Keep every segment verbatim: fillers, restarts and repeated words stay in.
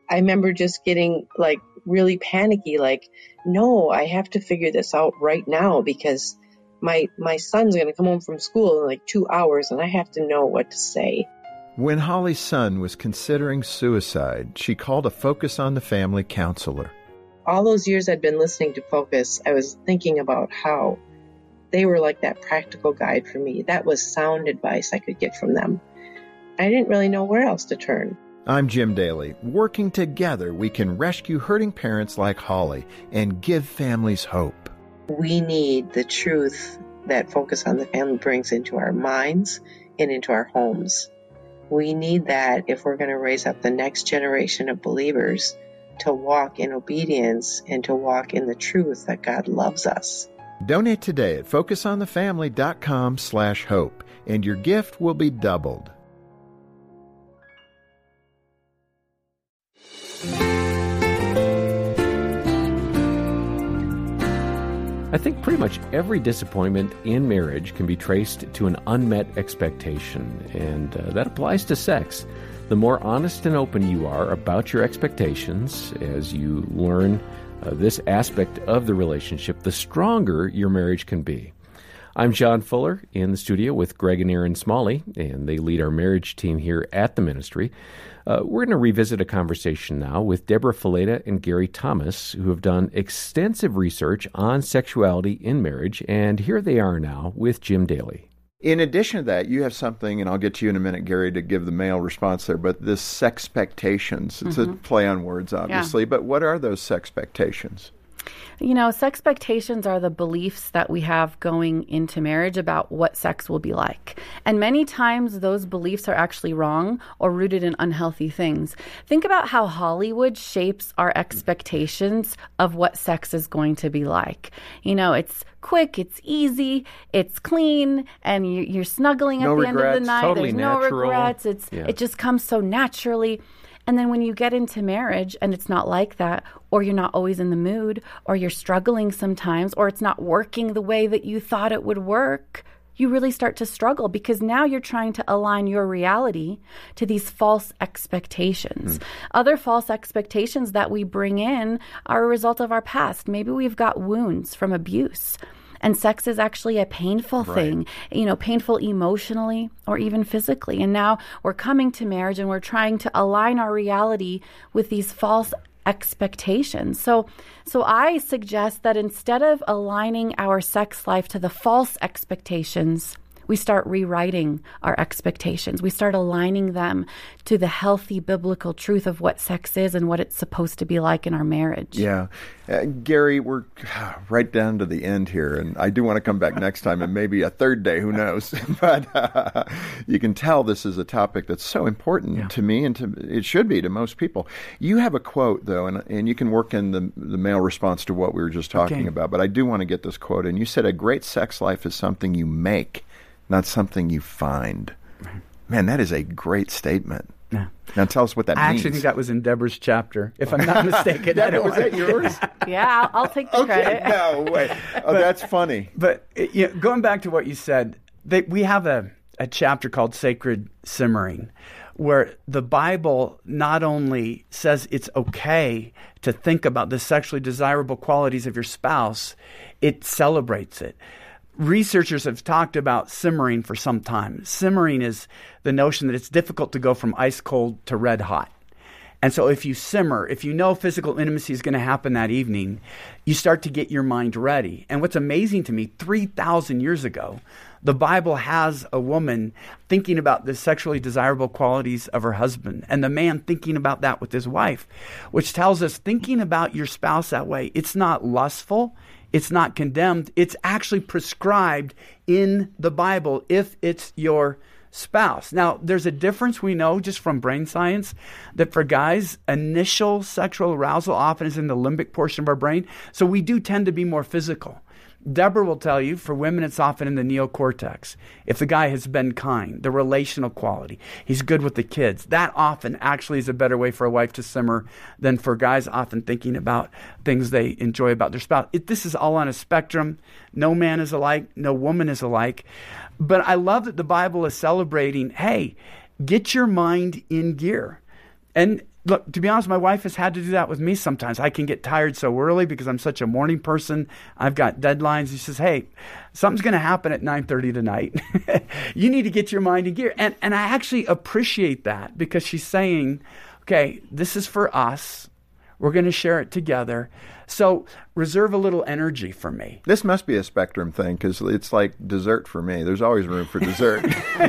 I remember just getting like really panicky, like, no, I have to figure this out right now because my my son's going to come home from school in like two hours and I have to know what to say. When Holly's son was considering suicide, she called a Focus on the Family counselor. All those years I'd been listening to Focus, I was thinking about how they were like that practical guide for me. That was sound advice I could get from them. I didn't really know where else to turn. I'm Jim Daly. Working together, we can rescue hurting parents like Holly and give families hope. We need the truth that Focus on the Family brings into our minds and into our homes. We need that if we're going to raise up the next generation of believers to walk in obedience and to walk in the truth that God loves us. Donate today at focusonthefamily.com slash hope, and your gift will be doubled. I think pretty much every disappointment in marriage can be traced to an unmet expectation, and uh, that applies to sex. The more honest and open you are about your expectations as you learn uh, this aspect of the relationship, the stronger your marriage can be. I'm John Fuller in the studio with Greg and Erin Smalley, and they lead our marriage team here at the ministry. Uh, we're going to revisit a conversation now with Deborah Fileta and Gary Thomas, who have done extensive research on sexuality in marriage, and here they are now with Jim Daly. In addition to that, you have something, and I'll get to you in a minute, Gary, to give the male response there, but this sexpectations. It's mm-hmm. a play on words, obviously, yeah. But what are those sexpectations? You know, sexpectations are the beliefs that we have going into marriage about what sex will be like. And many times those beliefs are actually wrong or rooted in unhealthy things. Think about how Hollywood shapes our expectations of what sex is going to be like. You know, it's quick, it's easy, it's clean, and you, you're snuggling no at the regrets, end of the night. Totally There's natural. no regrets. It's yeah. It just comes so naturally. And then when you get into marriage and it's not like that, or you're not always in the mood, or you're struggling sometimes, or it's not working the way that you thought it would work, you really start to struggle because now you're trying to align your reality to these false expectations. Mm. Other false expectations that we bring in are a result of our past. Maybe we've got wounds from abuse. And sex is actually a painful right. thing, you know, painful emotionally or even physically. And now we're coming to marriage and we're trying to align our reality with these false expectations. So, so I suggest that instead of aligning our sex life to the false expectations, we start rewriting our expectations. We start aligning them to the healthy biblical truth of what sex is and what it's supposed to be like in our marriage. Yeah. Uh, Gary, we're right down to the end here, and I do want to come back next time and maybe a third day, who knows. But uh, you can tell this is a topic that's so important yeah. to me, and to, it should be to most people. You have a quote, though, and, and you can work in the, the male response to what we were just talking okay. about, but I do want to get this quote. And you said, a great sex life is something you make, not something you find. Man, that is a great statement. Yeah. Now tell us what that I means. I actually think that was in Deborah's chapter, if I'm not mistaken. Deborah, was that yours? Yeah, I'll, I'll take the okay, credit. No, wait. Oh, but, that's funny. But you know, going back to what you said, they, we have a, a chapter called Sacred Simmering, where the Bible not only says it's okay to think about the sexually desirable qualities of your spouse, it celebrates it. Researchers have talked about simmering for some time. Simmering is the notion that it's difficult to go from ice cold to red hot. And so if you simmer, if you know physical intimacy is going to happen that evening, you start to get your mind ready. And what's amazing to me, three thousand years ago, the Bible has a woman thinking about the sexually desirable qualities of her husband, and the man thinking about that with his wife, which tells us thinking about your spouse that way, it's not lustful, it's not condemned, it's actually prescribed in the Bible if it's your spouse. Now, there's a difference we know just from brain science that for guys, initial sexual arousal often is in the limbic portion of our brain, so we do tend to be more physical. Deborah will tell you, for women, it's often in the neocortex. If the guy has been kind, the relational quality, he's good with the kids, that often actually is a better way for a wife to simmer than for guys often thinking about things they enjoy about their spouse. It, this is all on a spectrum. No man is alike. No woman is alike. But I love that the Bible is celebrating, hey, get your mind in gear. And look, to be honest, my wife has had to do that with me sometimes. I can get tired so early because I'm such a morning person. I've got deadlines. She says, hey, something's going to happen at nine thirty tonight. You need to get your mind in gear. And, and I actually appreciate that because she's saying, okay, this is for us. We're going to share it together. So reserve a little energy for me. This must be a spectrum thing because it's like dessert for me. There's always room for dessert.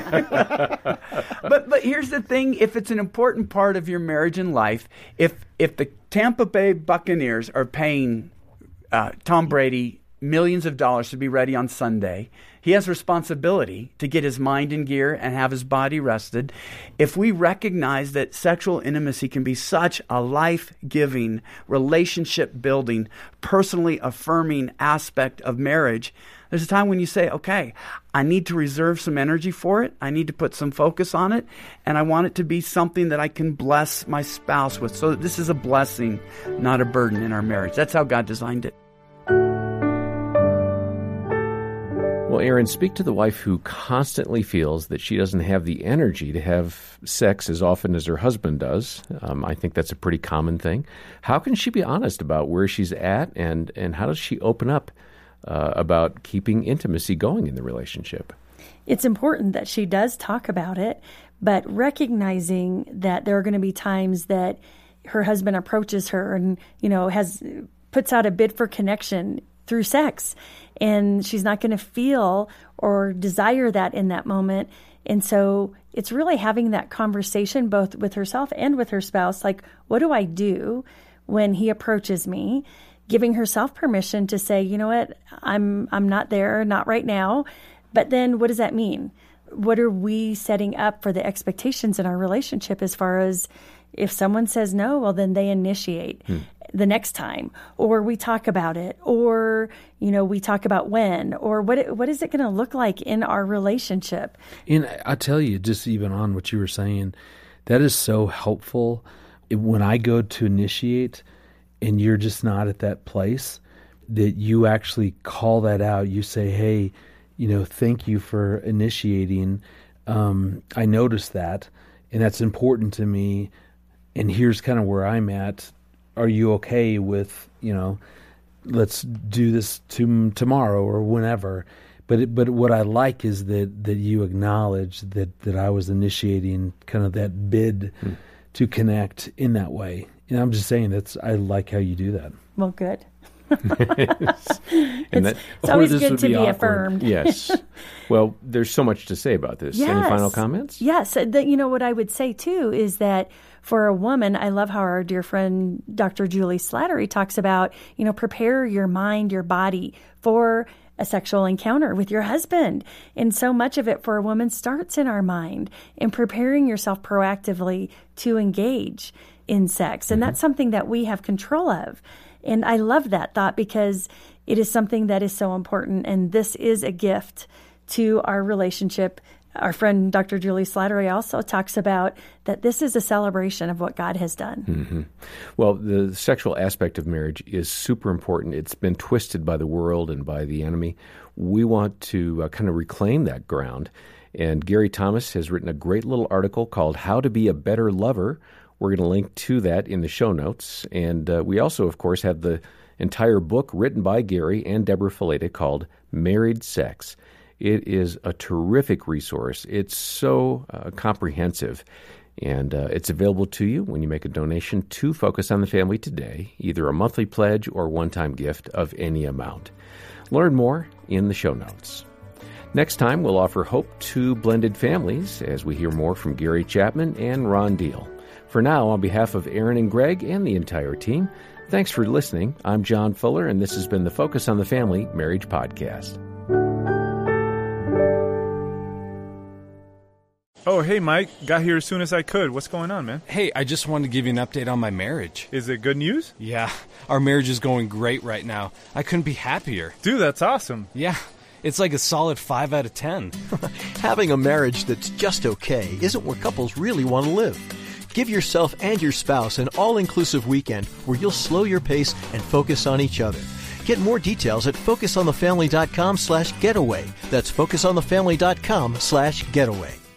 but but here's the thing. If it's an important part of your marriage and life, if if the Tampa Bay Buccaneers are paying uh, Tom Brady millions of dollars to be ready on Sunday, he has responsibility to get his mind in gear and have his body rested. If we recognize that sexual intimacy can be such a life-giving, relationship-building, personally affirming aspect of marriage, there's a time when you say, okay, I need to reserve some energy for it. I need to put some focus on it. And I want it to be something that I can bless my spouse with so that this is a blessing, not a burden in our marriage. That's how God designed it. Well, Aaron, speak to the wife who constantly feels that she doesn't have the energy to have sex as often as her husband does. Um, I think that's a pretty common thing. How can she be honest about where she's at, and, and how does she open up uh, about keeping intimacy going in the relationship? It's important that she does talk about it, but recognizing that there are going to be times that her husband approaches her and, you know, has puts out a bid for connection through sex, and she's not going to feel or desire that in that moment. And so it's really having that conversation both with herself and with her spouse, like, what do I do when he approaches me? Giving herself permission to say, you know what, I'm I'm not there, not right now. But then what does that mean? What are we setting up for the expectations in our relationship as far as if someone says no, well, then they initiate hmm. the next time, or we talk about it, or, you know, we talk about when, or what, what is it going to look like in our relationship? And I tell you, just even on what you were saying, that is so helpful. When I go to initiate and you're just not at that place, that you actually call that out. You say, hey, you know, thank you for initiating. Um, I noticed that, and that's important to me. And here's kind of where I'm at. Are you okay with, you know, let's do this to, tomorrow or whenever? But it, but what I like is that, that you acknowledge that, that I was initiating kind of that bid hmm. to connect in that way. And I'm just saying that's I like how you do that. Well, good. it's and that, it's always good to be, be affirmed. Yes. Well, there's so much to say about this. Yes. Any final comments? Yes. The, you know, what I would say, too, is that for a woman, I love how our dear friend Doctor Julie Slattery talks about, you know, prepare your mind, your body for a sexual encounter with your husband. And so much of it for a woman starts in our mind, and preparing yourself proactively to engage in sex. And mm-hmm. that's something that we have control of. And I love that thought because it is something that is so important. And this is a gift to our relationship. Our friend Doctor Julie Slattery also talks about that this is a celebration of what God has done. Mm-hmm. Well, the sexual aspect of marriage is super important. It's been twisted by the world and by the enemy. We want to uh, kind of reclaim that ground. And Gary Thomas has written a great little article called How to Be a Better Lover. We're going to link to that in the show notes. And uh, we also, of course, have the entire book written by Gary and Deborah Fileta called Married Sex. It is a terrific resource. It's so uh, comprehensive, and uh, it's available to you when you make a donation to Focus on the Family today, either a monthly pledge or one-time gift of any amount. Learn more in the show notes. Next time, we'll offer hope to blended families as we hear more from Gary Chapman and Ron Deal. For now, on behalf of Aaron and Greg and the entire team, thanks for listening. I'm John Fuller, and this has been the Focus on the Family Marriage Podcast. Oh, hey, Mike. Got here as soon as I could. What's going on, man? Hey, I just wanted to give you an update on my marriage. Is it good news? Yeah, our marriage is going great right now. I couldn't be happier. Dude, that's awesome. Yeah, it's like a solid five out of ten. Having a marriage that's just okay isn't where couples really want to live. Give yourself and your spouse an all-inclusive weekend where you'll slow your pace and focus on each other. Get more details at focus on the family dot com slash getaway. That's focus on the family dot com slash getaway.